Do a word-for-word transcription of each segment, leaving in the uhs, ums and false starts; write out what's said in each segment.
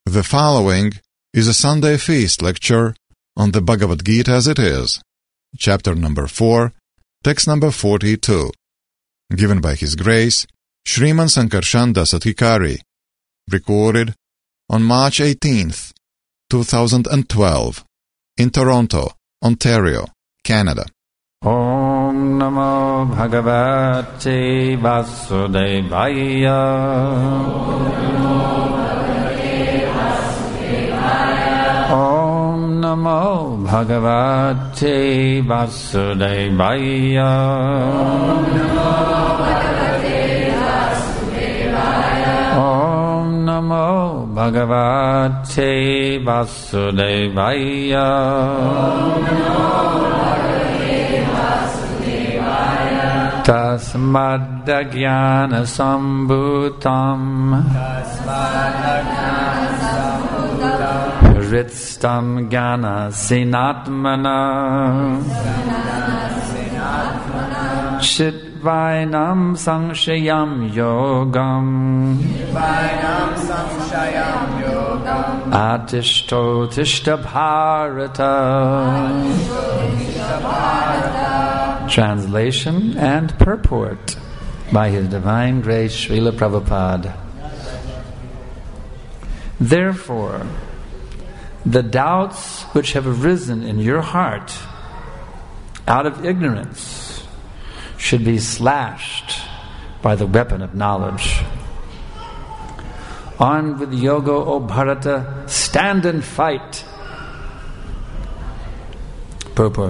The following is a Sunday feast lecture on the Bhagavad Gita as it is, chapter number four, text number forty-two, given by His Grace, Sriman Sankarshan Dasatikari, recorded on March eighteenth, two thousand twelve, in Toronto, Ontario, Canada. Om Namo Bhagavate Vasudevaya. Om Namo Bhagavate Vasudevaya. Om Namo Bhagavate Vasudevaya. Tasmad Jnana Sambhutam Hritstam Jnana Sinatmana Chitvainam Samshayam Yogam Atishto Tishta Bharata. Translation and purport by His Divine Grace Srila Prabhupada. Therefore, the doubts which have arisen in your heart out of ignorance should be slashed by the weapon of knowledge. On with yoga, O Bharata, stand and fight. Purport.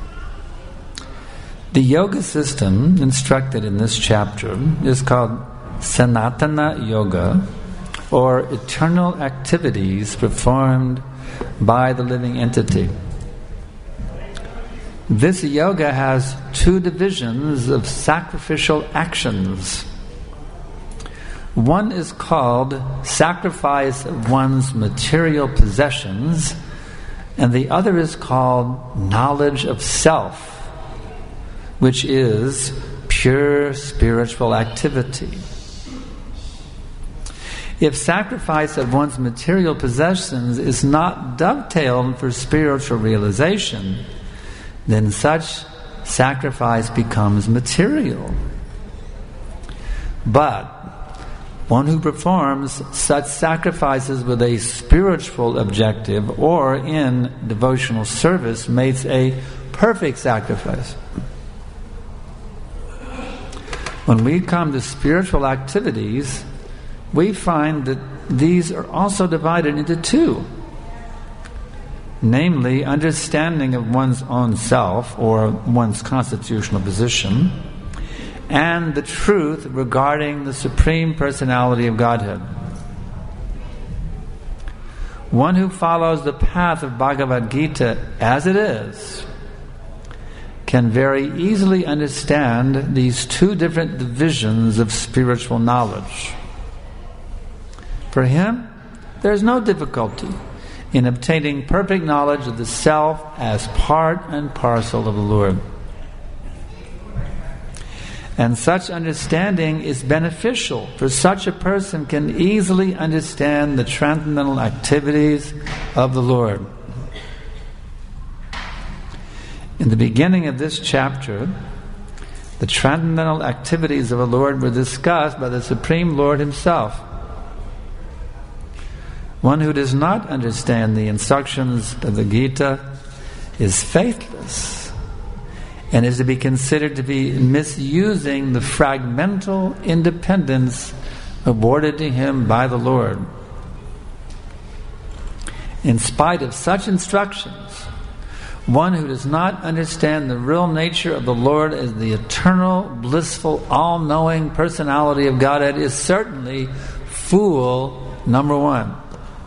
The yoga system instructed in this chapter is called Sanatana Yoga, or eternal activities performed by the living entity. This yoga has two divisions of sacrificial actions. One is called sacrifice of one's material possessions, and the other is called knowledge of self, which is pure spiritual activity. If sacrifice of one's material possessions is not dovetailed for spiritual realization, then such sacrifice becomes material. But one who performs such sacrifices with a spiritual objective or in devotional service makes a perfect sacrifice. When we come to spiritual activities, we find that these are also divided into two. Namely, understanding of one's own self or one's constitutional position, and the truth regarding the Supreme Personality of Godhead. One who follows the path of Bhagavad Gita as it is can very easily understand these two different divisions of spiritual knowledge. For him, there is no difficulty in obtaining perfect knowledge of the self as part and parcel of the Lord. And such understanding is beneficial, for such a person can easily understand the transcendental activities of the Lord. In the beginning of this chapter, the transcendental activities of the Lord were discussed by the Supreme Lord Himself. One who does not understand the instructions of the Gita is faithless and is to be considered to be misusing the fragmental independence awarded to him by the Lord. In spite of such instructions, one who does not understand the real nature of the Lord as the eternal, blissful, all-knowing personality of Godhead is certainly fool number one.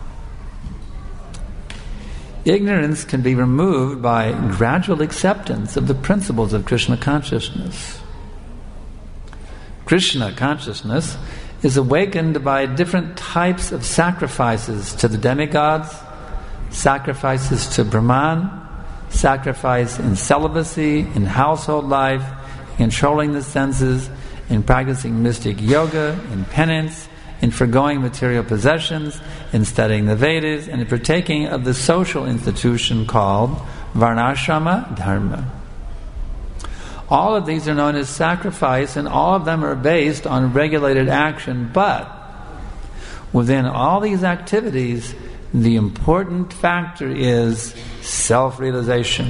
Ignorance can be removed by gradual acceptance of the principles of Krishna consciousness. Krishna consciousness is awakened by different types of sacrifices to the demigods, sacrifices to Brahman, sacrifice in celibacy, in household life, controlling the senses, in practicing mystic yoga, in penance, in foregoing material possessions, in studying the Vedas, and in partaking of the social institution called Varnashrama Dharma. All of these are known as sacrifice, and all of them are based on regulated action, but within all these activities, the important factor is self-realization.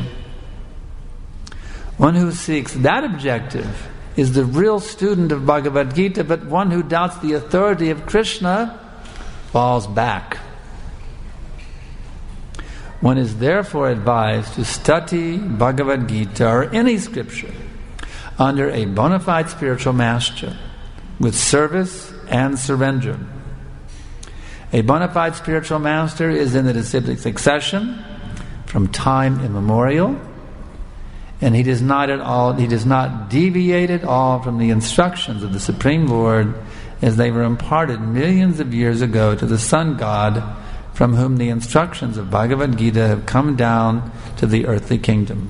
One who seeks that objective is the real student of Bhagavad Gita, but one who doubts the authority of Krishna falls back. One is therefore advised to study Bhagavad Gita or any scripture under a bona fide spiritual master with service and surrender. A bona fide spiritual master is in the disciplic succession from time immemorial, and he does not at all he does not deviate at all from the instructions of the Supreme Lord as they were imparted millions of years ago to the Sun God, from whom the instructions of Bhagavad Gita have come down to the earthly kingdom.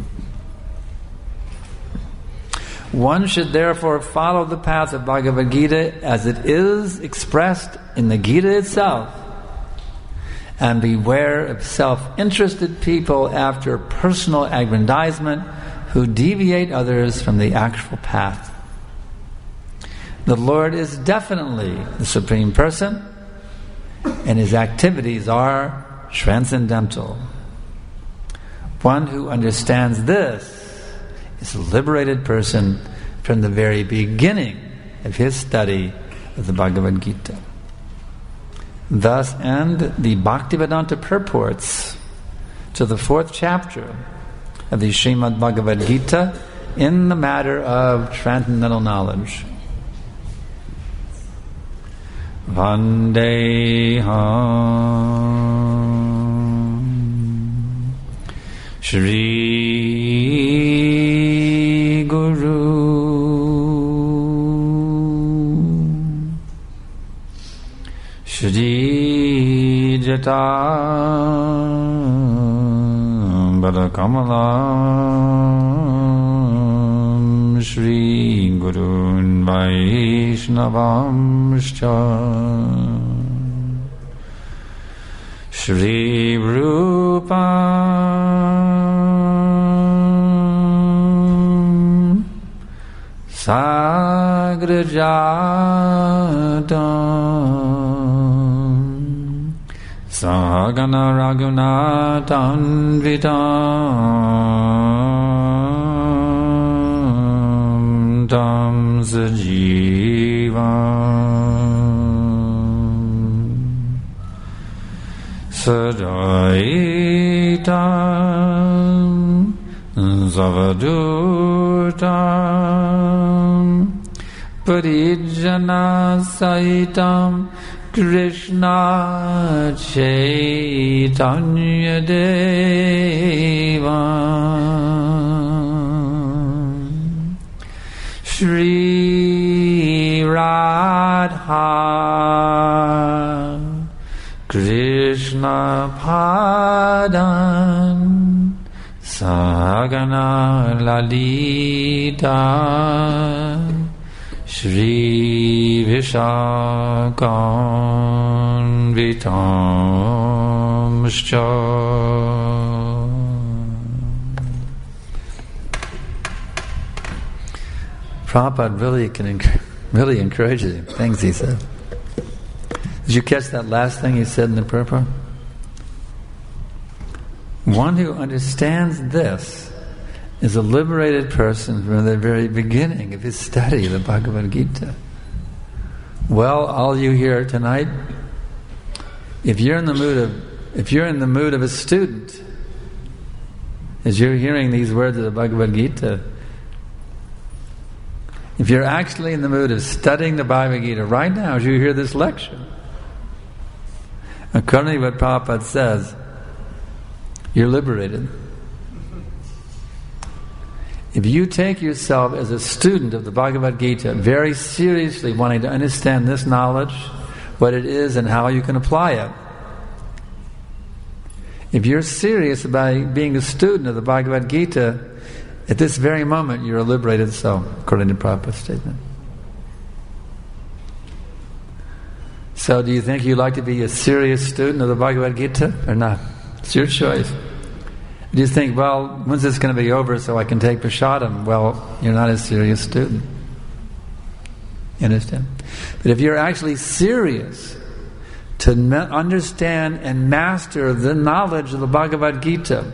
One should therefore follow the path of Bhagavad Gita as it is expressed in the Gita itself, and beware of self-interested people after personal aggrandizement who deviate others from the actual path. The Lord is definitely the Supreme Person, and His activities are transcendental. One who understands this is a liberated person from the very beginning of his study of the Bhagavad Gita. Thus end the Bhaktivedanta purports to the fourth chapter of the Srimad Bhagavad Gita in the matter of transcendental knowledge. Vandeham Shri Guru Shri Jata Kamalam Shri Gurun Vaishnavamscha Shri Rupam Sagrajatam Sahagana Raghunathan Vitam Tam Sajivam Sadaitam Zavadutam Parijana Saitam Krishna Chaitanya Deva Shri Radha Krishna Padan Sagana Lalita Shri Vishakam Vitamscha. Prabhupada really can really encourages him. Things he said. Did you catch that last thing he said in the purport? One who understands this is a liberated person from the very beginning of his study of the Bhagavad Gita. Well, all you here tonight, if you're in the mood of if you're in the mood of a student, as you're hearing these words of the Bhagavad Gita, if you're actually in the mood of studying the Bhagavad Gita right now as you hear this lecture, according to what Prabhupada says, you're liberated. If you take yourself as a student of the Bhagavad Gita very seriously, wanting to understand this knowledge, what it is and how you can apply it, if you're serious about being a student of the Bhagavad Gita, at this very moment you're a liberated soul, according to Prabhupada's statement. So do you think you'd like to be a serious student of the Bhagavad Gita or not? It's your choice. Do you think, well, when's this going to be over so I can take prasadam? Well, you're not a serious student. You understand? But if you're actually serious to ma- understand and master the knowledge of the Bhagavad Gita,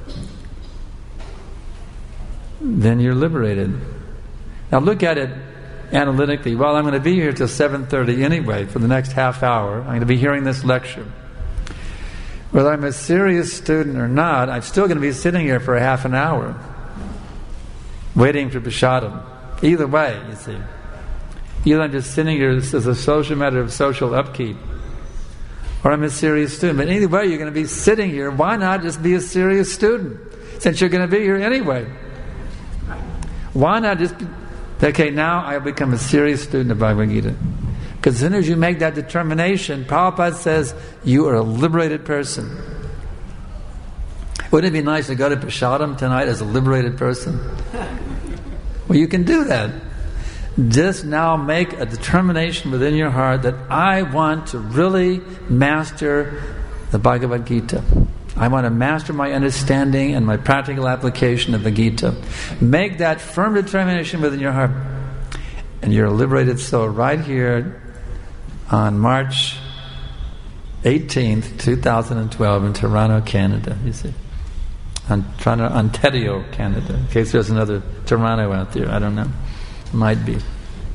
then you're liberated. Now look at it analytically. Well, I'm going to be here till seven thirty anyway for the next half hour. I'm going to be hearing this lecture. Whether I'm a serious student or not, I'm still going to be sitting here for a half an hour waiting for prasadam. Either way, you see. Either I'm just sitting here as a social matter of social upkeep, or I'm a serious student. But either way, you're going to be sitting here. Why not just be a serious student? Since you're going to be here anyway. Why not just be, okay, now I'll become a serious student of Bhagavad Gita. Because as soon as you make that determination, Prabhupada says, you are a liberated person. Wouldn't it be nice to go to prasadam tonight as a liberated person? Well, you can do that. Just now make a determination within your heart that I want to really master the Bhagavad Gita. I want to master my understanding and my practical application of the Gita. Make that firm determination within your heart. And you're a liberated soul right here on March eighteenth, twenty twelve in Toronto, Canada, you see. On Toronto, Ontario, Canada. In case there's another Toronto out there, I don't know. Might be.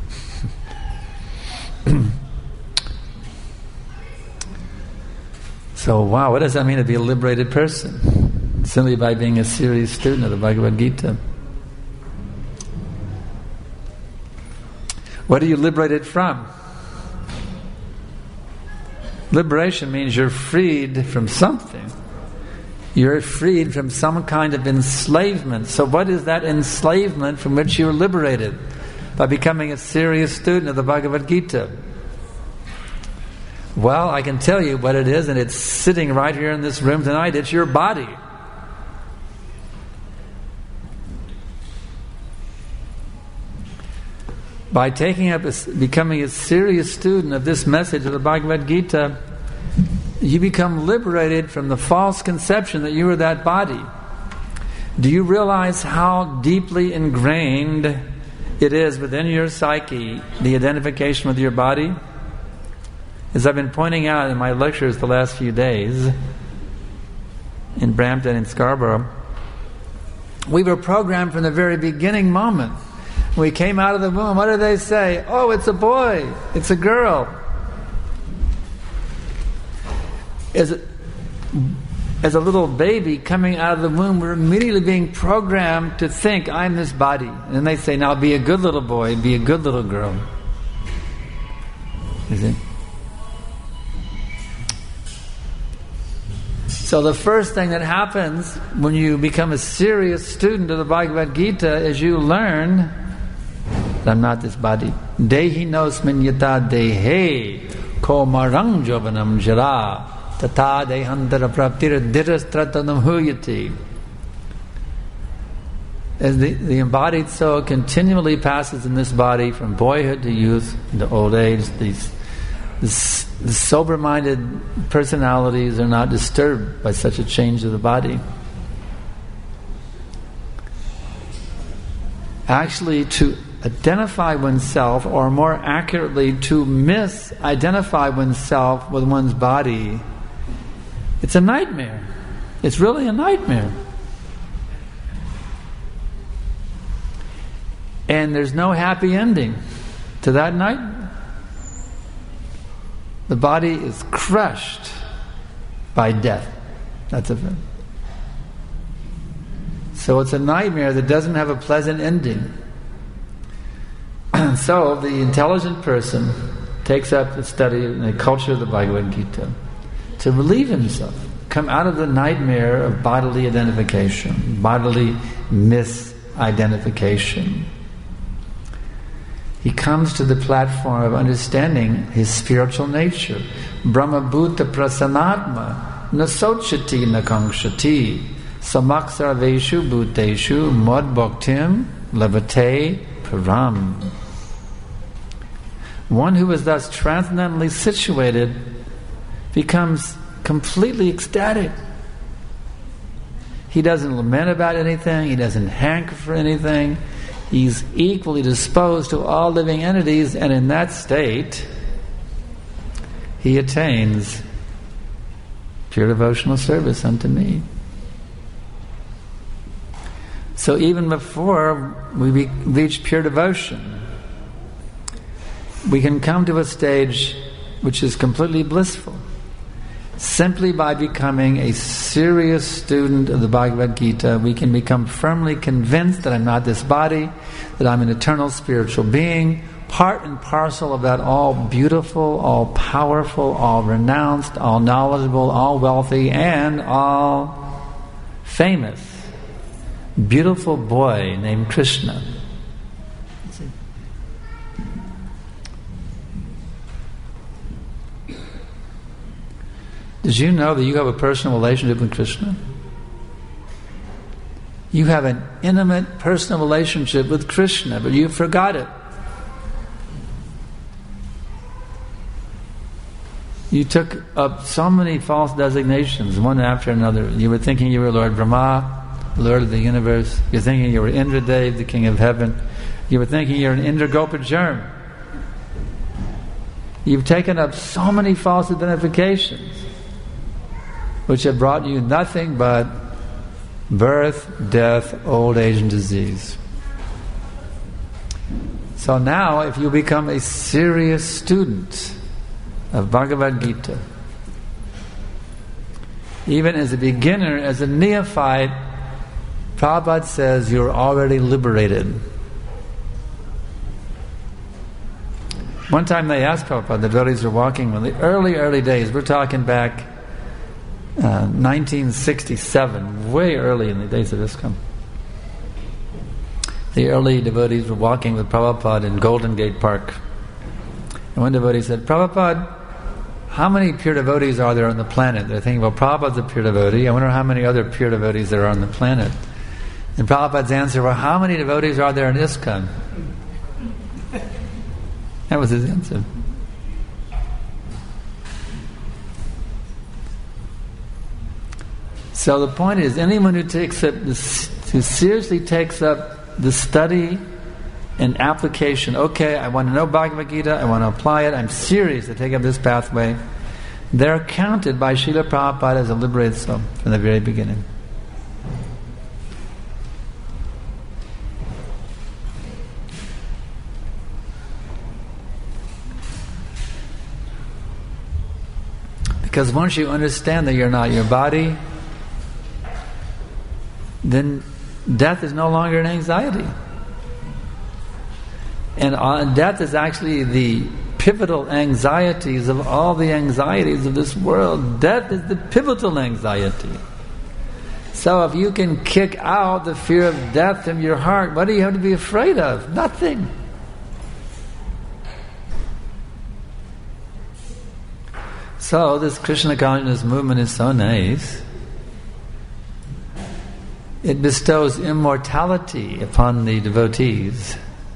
So, wow, what does that mean to be a liberated person? Simply by being a serious student of the Bhagavad Gita. What are you liberated from? Liberation means you're freed from something. You're freed from some kind of enslavement. So what is that enslavement from which you're liberated? By becoming a serious student of the Bhagavad Gita. Well, I can tell you what it is, and it's sitting right here in this room tonight. It's your body. By taking up, a, becoming a serious student of this message of the Bhagavad Gita, you become liberated from the false conception that you are that body. Do you realize how deeply ingrained it is within your psyche, the identification with your body? As I've been pointing out in my lectures the last few days, in Brampton and Scarborough, we were programmed from the very beginning moment. We came out of the womb, what do they say? Oh, it's a boy, it's a girl. As a, as a little baby coming out of the womb, we're immediately being programmed to think, I'm this body. And then they say, now be a good little boy, be a good little girl. You see? So the first thing that happens when you become a serious student of the Bhagavad Gita is you learn that I'm not this body. Dehi nosmin yata dehe ko marang jovanam jara tata dehantara praptira dirastratanam huyati. As the, the embodied soul continually passes in this body from boyhood to youth to old age, these This, the sober-minded personalities are not disturbed by such a change of the body. Actually, to identify oneself, or more accurately, to misidentify oneself with one's body, it's a nightmare. It's really a nightmare. And there's no happy ending to that nightmare. The body is crushed by death. That's a fact. So it's a nightmare that doesn't have a pleasant ending. So the intelligent person takes up the study and the culture of the Bhagavad Gita to relieve himself, come out of the nightmare of bodily identification, bodily misidentification. He comes to the platform of understanding his spiritual nature. Brahma bhuta prasanatma nasochati nakangshati samaksarveshu bhuteshu mod bhaktim lavate param. One who is thus transcendently situated becomes completely ecstatic. He doesn't lament about anything. He doesn't hanker for anything. He's equally disposed to all living entities, and in that state, he attains pure devotional service unto me. So even before we be, reach pure devotion, we can come to a stage which is completely blissful, simply by becoming a serious student of the Bhagavad Gita. We can become firmly convinced that I'm not this body, that I'm an eternal spiritual being, part and parcel of that all beautiful, all powerful, all renounced, all knowledgeable, all wealthy, and all famous, beautiful boy named Krishna. Did you know that you have a personal relationship with Krishna? You have an intimate personal relationship with Krishna, but you forgot it. You took up so many false designations, one after another. You were thinking you were Lord Brahma, Lord of the universe. You're thinking you were Indradev, the king of heaven. You were thinking you're an Indragopajarn. You've taken up so many false identifications, which have brought you nothing but birth, death, old age, and disease. So now, if you become a serious student of Bhagavad Gita, even as a beginner, as a neophyte, Prabhupada says you're already liberated. One time they asked Prabhupada, the devotees were walking in the early, early days, we're talking back Uh, nineteen sixty-seven, way early in the days of ISKCON. The early devotees were walking with Prabhupada in Golden Gate Park. And one devotee said, Prabhupada, how many pure devotees are there on the planet? They're thinking, well, Prabhupada's a pure devotee. I wonder how many other pure devotees there are on the planet. And Prabhupada's answer, well, how many devotees are there in ISKCON? That was his answer. So the point is, anyone who takes up this, who seriously takes up the study and application, okay, I want to know Bhagavad Gita, I want to apply it, I'm serious to take up this pathway, they're counted by Srila Prabhupada as a liberated soul from the very beginning. Because once you understand that you're not your body, then death is no longer an anxiety. And uh, death is actually the pivotal anxieties of all the anxieties of this world. Death is the pivotal anxiety. So if you can kick out the fear of death from your heart, what do you have to be afraid of? Nothing. So this Krishna consciousness movement is so nice. It bestows immortality upon the devotees.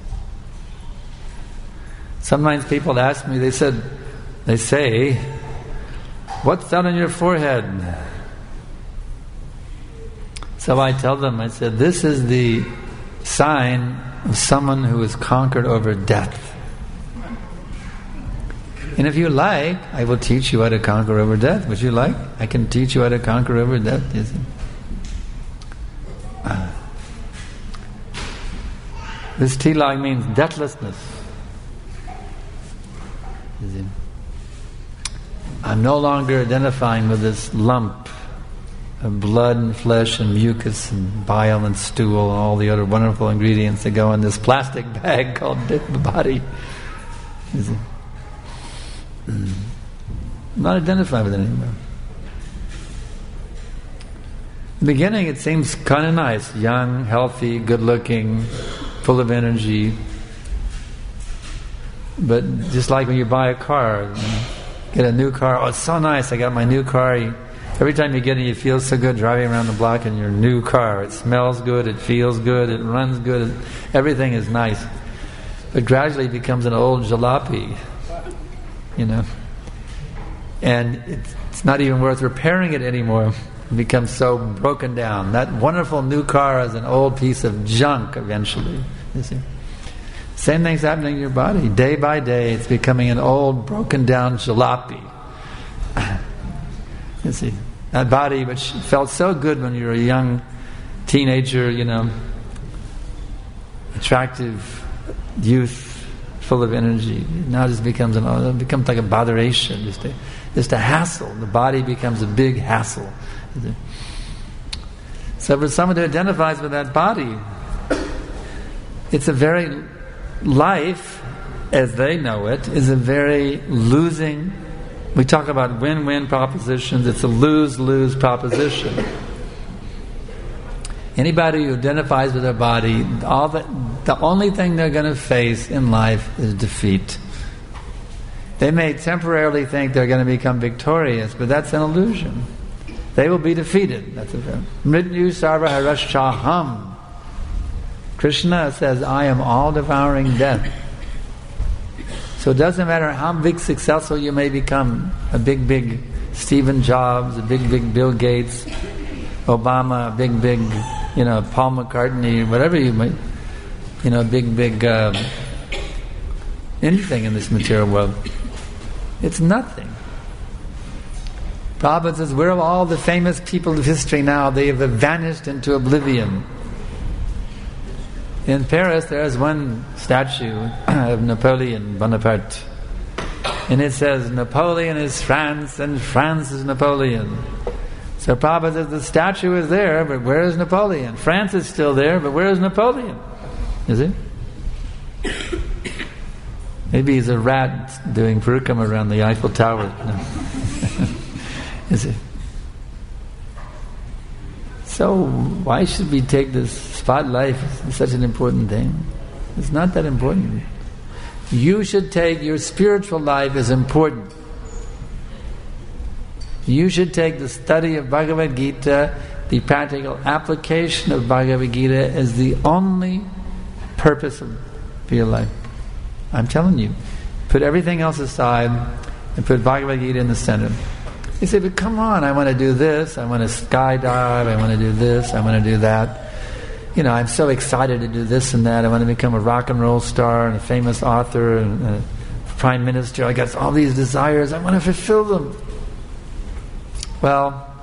Sometimes people ask me, they said, they say, what's that on your forehead? So I tell them, I said, this is the sign of someone who has conquered over death. And if you like, I will teach you how to conquer over death. Would you like? I can teach you how to conquer over death. Is it? This tilak means deathlessness. I'm no longer identifying with this lump of blood and flesh and mucus and bile and stool and all the other wonderful ingredients that go in this plastic bag called the body. I'm not identified with it anymore. In the beginning it seems kind of nice, young, healthy, good looking, full of energy. But just like when you buy a car, you know, get a new car, oh, it's so nice, I got my new car. You, every time you get it, you feel so good driving around the block in your new car. It smells good, it feels good, it runs good, it, everything is nice. but gradually it becomes an old jalopy, you know. And it's, it's not even worth repairing it anymore. It becomes so broken down. That wonderful new car is an old piece of junk eventually, you see. Same thing's happening in your body. Day by day, it's becoming an old, broken down jalopy. You see, that body which felt so good when you were a young teenager, you know, attractive youth, full of energy. Now just becomes an, it becomes like a botheration, just a, just a hassle. The body becomes a big hassle. So for someone who identifies with that body, it's a very life, as they know it, is a very losing. We talk about win-win propositions. It's a lose-lose proposition. Anybody who identifies with their body, all the, the only thing they're going to face in life is defeat. They may temporarily think they're going to become victorious, but that's an illusion. They will be defeated. That's a Mrityu sarva harashaham. Krishna says, I am all-devouring death. So it doesn't matter how big successful you may become, a big, big Stephen Jobs, a big, big Bill Gates, Obama, a big, big, you know, Paul McCartney, whatever you might, you know, big, big, um, anything in this material world. It's nothing. Prabhupada says, where are all the famous people of history now? They have vanished into oblivion. In Paris, there is one statue of Napoleon Bonaparte. And it says, Napoleon is France and France is Napoleon. So Prabhupada says, the statue is there, but where is Napoleon? France is still there, but where is Napoleon? Is it? Maybe he's a rat doing parikrama around the Eiffel Tower. No. Is it? So why should we take this spotlight as such an important thing? It's not that important. You should take your spiritual life as important. You should take the study of Bhagavad Gita, the practical application of Bhagavad Gita as the only purpose of your life. I'm telling you, put everything else aside and put Bhagavad Gita in the center. You say, but come on, I want to do this, I want to skydive, I want to do this, I want to do that. You know, I'm so excited to do this and that. I want to become a rock and roll star and a famous author and a prime minister. I got all these desires, I want to fulfill them. Well,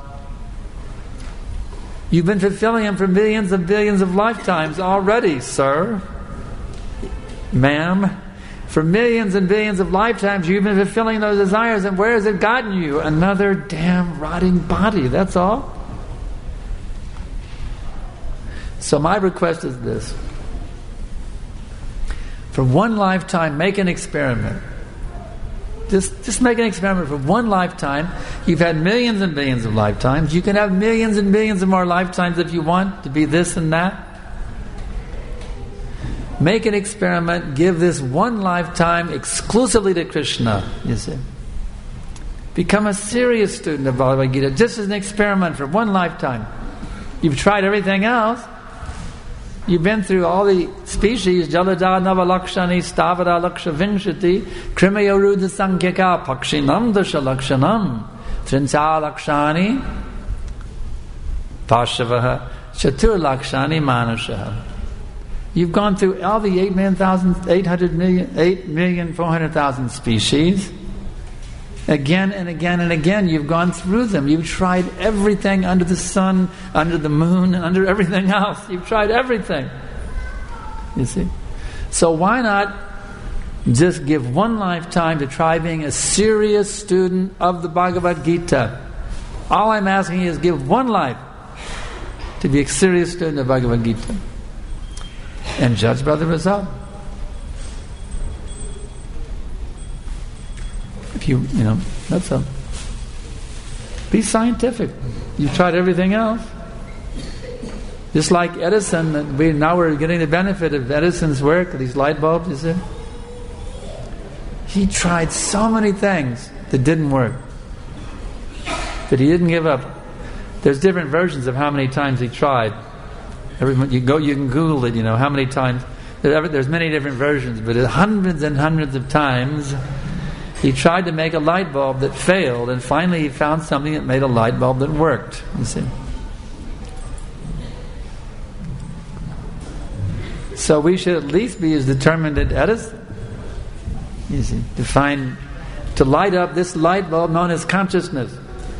you've been fulfilling them for millions and billions of lifetimes already, sir, ma'am. For millions and billions of lifetimes you've been fulfilling those desires, and where has it gotten you? Another damn rotting body, that's all. So my request is this. For one lifetime, make an experiment. Just, just make an experiment for one lifetime. You've had millions and billions of lifetimes. You can have millions and billions of more lifetimes if you want to be this and that. Make an experiment, give this one lifetime exclusively to Krishna, you see. Become a serious student of Bhagavad Gita, just as an experiment for one lifetime. You've tried everything else. You've been through all the species, Jalada Navalakshani, Stavara Laksha Vinshati, Krimayaruddha Sankhyaka, Pakshinam Dasha Lakshanam, Trinsa Lakshani, Pashavaha, Chatur Lakshani Manashaha. You've gone through all the eight million, thousand, eight hundred million, eight million, four hundred thousand species. Again and again and again, you've gone through them. You've tried everything under the sun, under the moon, and under everything else. You've tried everything. You see? So why not just give one lifetime to try being a serious student of the Bhagavad Gita? All I'm asking you is give one life to be a serious student of Bhagavad Gita. And judge by the result. If you, you know, that's all. Be scientific. You've tried everything else. Just like Edison, we now we're getting the benefit of Edison's work, these light bulbs, you see. He tried so many things that didn't work. But he didn't give up. There's different versions of how many times he tried. Everyone, you go, you can Google it. You know how many times There's many different versions, but hundreds and hundreds of times he tried to make a light bulb that failed, and finally he found something that made a light bulb that worked. You see. So we should at least be as determined as Edison, you see, to find, to light up this light bulb known as consciousness.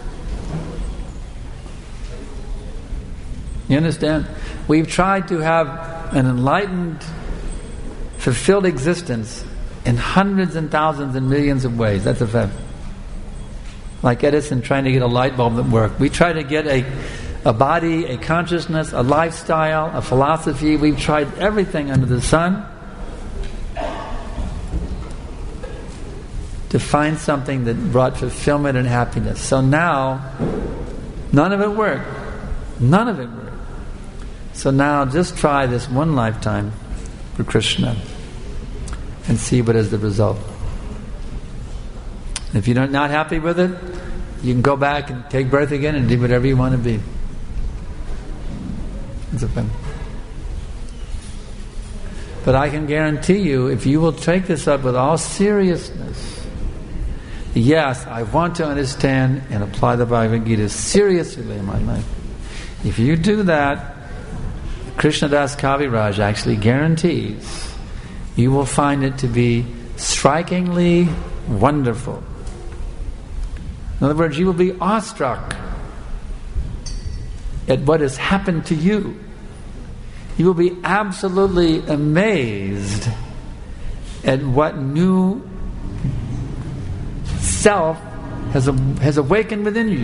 You understand? We've tried to have an enlightened, fulfilled existence in hundreds and thousands and millions of ways. That's a fact. Like Edison trying to get a light bulb that worked. We try to get a, a body, a consciousness, a lifestyle, a philosophy. We've tried everything under the sun to find something that brought fulfillment and happiness. So now, none of it worked. None of it worked. So now just try this one lifetime for Krishna and see what is the result. If you're not happy with it, you can go back and take birth again and do whatever you want to be. It's a fun. But I can guarantee you, if you will take this up with all seriousness, yes, I want to understand and apply the Bhagavad Gita seriously in my life. If you do that, Krishnadas Kaviraj actually guarantees you will find it to be strikingly wonderful. In other words, you will be awestruck at what has happened to you. You will be absolutely amazed at what new self has, has awakened within you.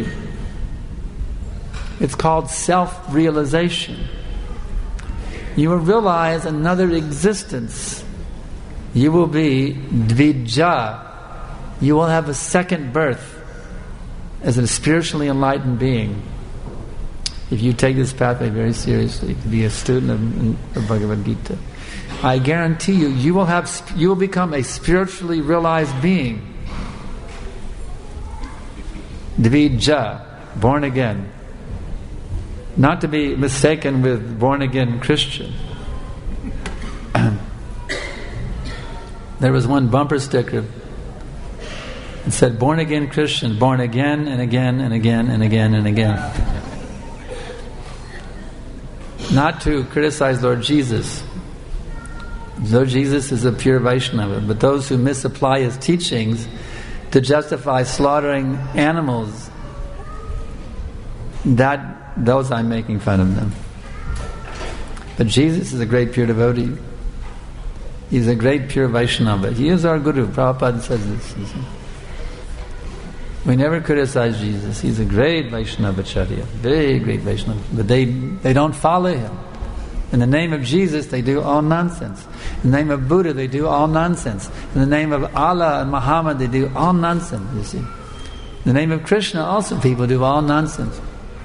It's called self-realization. You will realize another existence. You will be dvija. You will have a second birth as a spiritually enlightened being. If you take this pathway very seriously, to be a student of, of Bhagavad Gita, I guarantee you, you will have, you will become a spiritually realized being. Dvija, born again. Not to be mistaken with born-again Christian. There was one bumper sticker that said, born-again Christian, born again and again and again and again and again. Not to criticize Lord Jesus. Lord Jesus is a pure Vaishnava, but those who misapply his teachings to justify slaughtering animals, that those I'm making fun of them. But Jesus is a great pure devotee. He's a great pure Vaishnava. He is our Guru. Prabhupada says this. We never criticize Jesus. He's a great Vaishnavacharya. Very great Vaishnava. But they, they don't follow him. In the name of Jesus, they do all nonsense. In the name of Buddha, they do all nonsense. In the name of Allah and Muhammad, they do all nonsense, you see. In the name of Krishna, also people do all nonsense.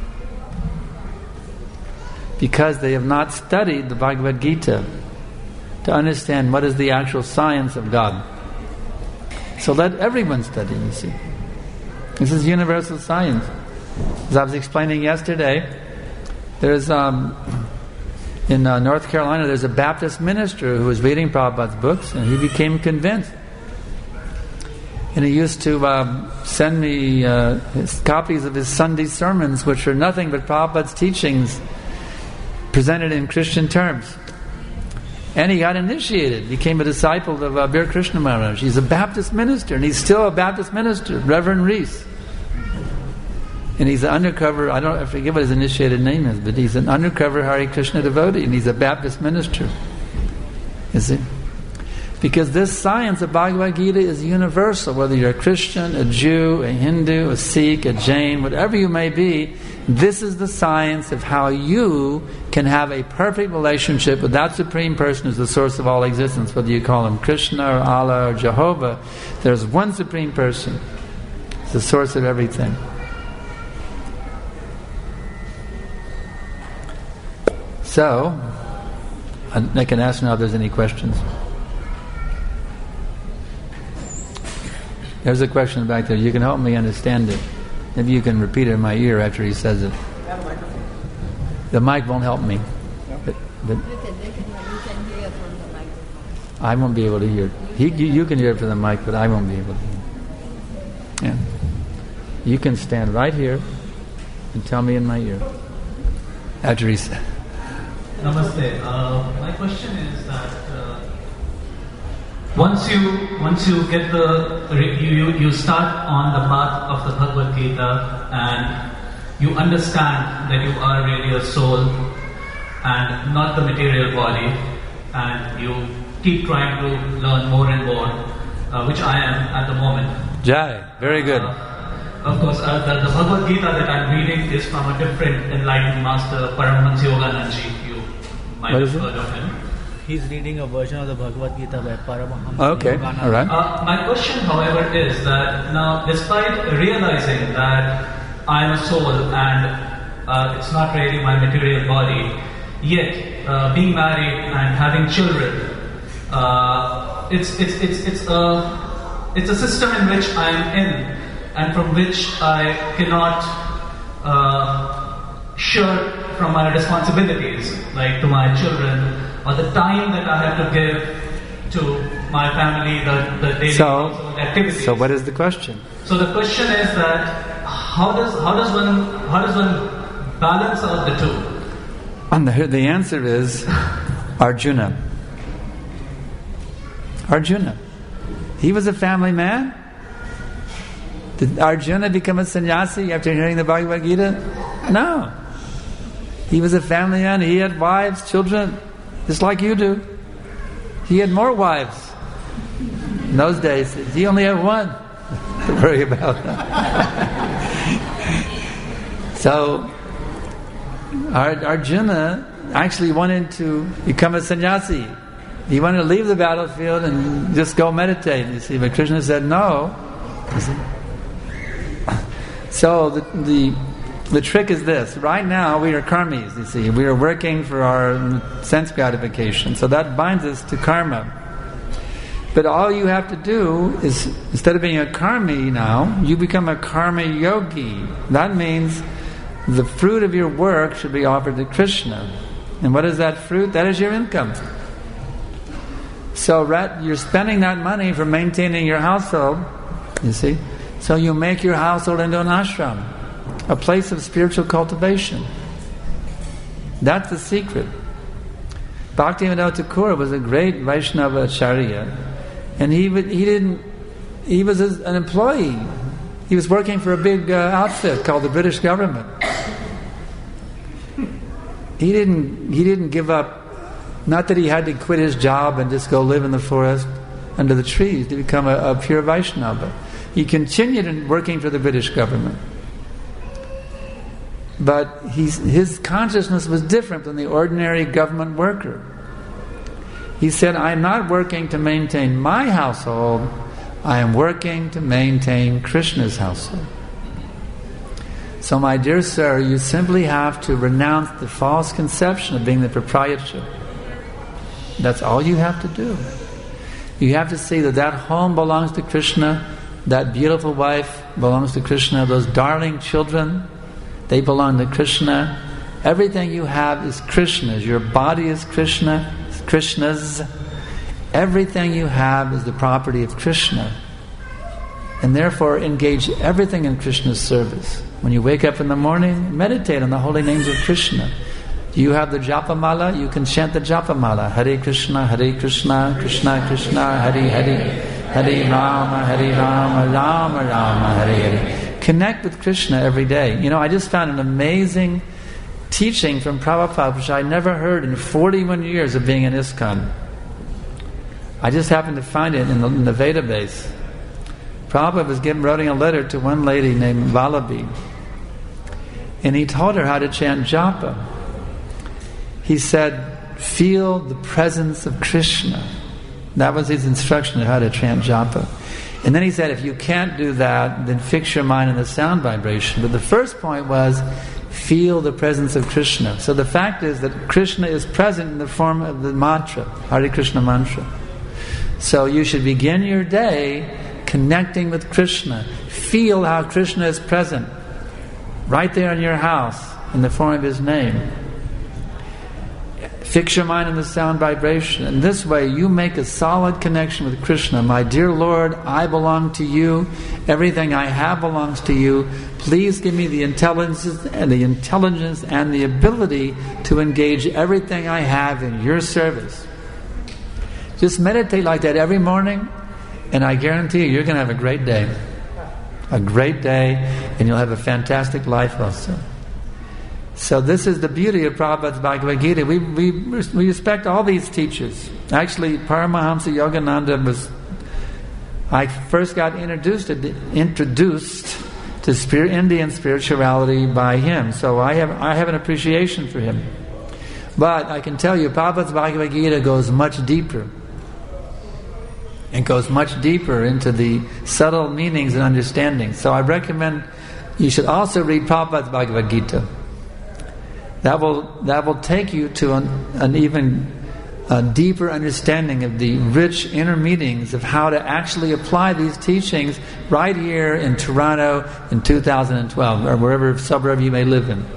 Because they have not studied the Bhagavad Gita to understand what is the actual science of God. So let everyone study, you see. This is universal science. As I was explaining yesterday, there's um, in uh, North Carolina, there's a Baptist minister who was reading Prabhupada's books, and he became convinced. And he used to um, send me uh, his copies of his Sunday sermons, which are nothing but Prabhupada's teachings presented in Christian terms. And he got initiated, became a disciple of uh, Bir Krishna Maharaj. He's a Baptist minister, and he's still a Baptist minister, Reverend Reese. And he's an undercover, I don't I forget what his initiated name is, but he's an undercover Hare Krishna devotee, and he's a Baptist minister. You see? Because this science of Bhagavad Gita is universal, whether you're a Christian, a Jew, a Hindu, a Sikh, a Jain, whatever you may be. This is the science of how you can have a perfect relationship with that Supreme Person who's the source of all existence, whether you call him Krishna or Allah or Jehovah. There's one Supreme Person. It's the source of everything. So, I can ask now if there's any questions. There's a question back there. You can help me understand it. Maybe you can repeat it in my ear after he says it. The mic won't help me. No. But, but You can, they can, you can hear from the mic. I won't be able to hear. He, you, you can hear it from the mic, but I won't be able to hear. Yeah. You can stand right here and tell me in my ear. After he said. Namaste. Uh, my question is that uh, once you once you get the you you start on the path of the Bhagavad Gita and you understand that you are really a soul and not the material body, and you keep trying to learn more and more, uh, which I am at the moment. Jai, very good. Uh, of course, uh, the, the Bhagavad Gita that I'm reading is from a different enlightened master, Paramahansa Yoganandaji. You might What have is it? heard of him. He's reading a version of the Bhagavad Gita by Paramahansa Okay, Yogananda. all right. Uh, my question, however, is that now, despite realizing that I am a soul and uh, it's not really my material body, yet uh, being married and having children, uh, it's it's it's it's a it's a system in which I am in, and from which I cannot uh, shirk from my responsibilities, like to my children, or the time that I have to give to my family, the, the daily So, household activities. so what is the question? So the question is that how does how does one how does one balance out the two? And the, the answer is Arjuna. Arjuna. He was a family man. Did Arjuna become a sannyasi after hearing the Bhagavad Gita? No. He was a family man. He had wives, children, just like you do. He had more wives. In those days, he only had one to worry about. So, Ar- Arjuna actually wanted to become a sannyasi. He wanted to leave the battlefield and just go meditate, you see. But Krishna said no. You see? So the, the the trick is this. Right now we are karmis, you see. We are working for our sense gratification. So that binds us to karma. But all you have to do is, instead of being a karmi now, you become a karma yogi. That means the fruit of your work should be offered to Krishna. And what is that fruit? That is your income. So you're spending that money for maintaining your household, you see. So you make your household into an ashram, a place of spiritual cultivation. That's the secret. Bhaktivinoda Thakur was a great Vaishnava acharya, and he he didn't he was an employee. He was working for a big uh, outfit called the British government. He didn't he didn't give up. Not that he had to quit his job and just go live in the forest under the trees to become a, a pure Vaishnava. He continued in working for the British government. But he's, his consciousness was different than the ordinary government worker. He said, I'm not working to maintain my household, I am working to maintain Krishna's household. So my dear sir, you simply have to renounce the false conception of being the proprietor. That's all you have to do. You have to see that that home belongs to Krishna, that beautiful wife belongs to Krishna, those darling children, they belong to Krishna. Everything you have is Krishna's. Your body is Krishna, it's Krishna's. Everything you have is the property of Krishna. And therefore engage everything in Krishna's service. When you wake up in the morning, meditate on the holy names of Krishna. Do you have the Japamala? You can chant the Japamala. Hare Krishna, Hare Krishna, Krishna Krishna, Hare Hare, Hare Rama, Hare Rama, Rama Rama, Hare Hare. Connect with Krishna every day. You know, I just found an amazing teaching from Prabhupada, which I never heard in forty-one years of being in ISKCON. I just happened to find it in the, in the database. Prabhupada was giving, writing a letter to one lady named Vallabhi, and he told her how to chant japa. He said, feel the presence of Krishna. That was his instruction of how to chant japa. And then he said, if you can't do that, then fix your mind on the sound vibration. But the first point was, feel the presence of Krishna. So the fact is that Krishna is present in the form of the mantra, Hare Krishna mantra. So you should begin your day connecting with Krishna. Feel how Krishna is present right there in your house in the form of His name. Fix your mind on the sound vibration. And this way you make a solid connection with Krishna. My dear Lord, I belong to you. Everything I have belongs to you. Please give me the intelligence and the intelligence and the ability to engage everything I have in your service. Just meditate like that every morning, and I guarantee you, you're going to have a great day. A great day, and you'll have a fantastic life also. So this is the beauty of Prabhupada's Bhagavad Gita. We, we, we respect all these teachers. Actually, Paramahamsa Yogananda was... I first got introduced to, introduced to spirit, Indian spirituality by him. So I have, I have an appreciation for him. But I can tell you, Prabhupada's Bhagavad Gita goes much deeper. It goes much deeper into the subtle meanings and understandings. So I recommend you should also read Prabhupada's Bhagavad Gita. That will that will take you to an, an even uh, deeper understanding of the rich inner meanings of how to actually apply these teachings right here in Toronto in two thousand twelve, or wherever suburb you may live in.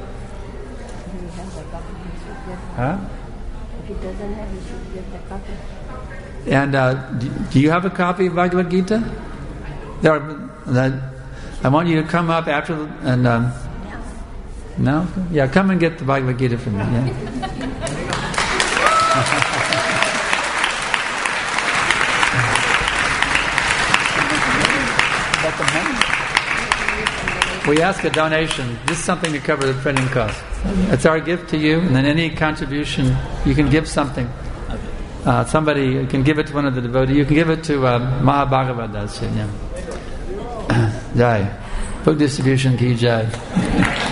Huh? If he doesn't have, he should get the copy. And uh, do you have a copy of Bhagavad Gita? There are, that, I want you to come up after and. Um, No? Yeah, come and get the Bhagavad Gita from me. Yeah. We ask a donation, just something to cover the printing costs. It's our gift to you, and then any contribution, you can give something. Uh, somebody can give it to one of the devotees. You can give it to uh, Mahabhagavad Das. Yeah. Jai. Book distribution ki jai.